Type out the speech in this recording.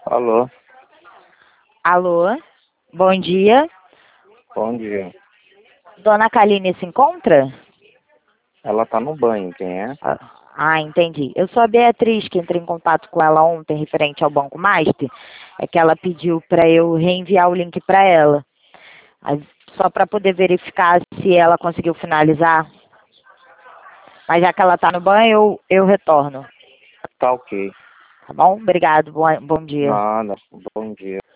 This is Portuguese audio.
Alô, Alô, bom dia. bom dia. Dona Kaline se encontra? Ela tá no banho, quem é? Entendi. Eu sou a Beatriz, que entrei em contato com ela ontem referente ao Banco Master. É que ela pediu para eu reenviar o link para ela. Só para poder verificar se ela conseguiu finalizar. Mas já que ela está no banho, eu retorno. Tá ok. Tá bom? Obrigado. Bom dia. Nada, bom dia.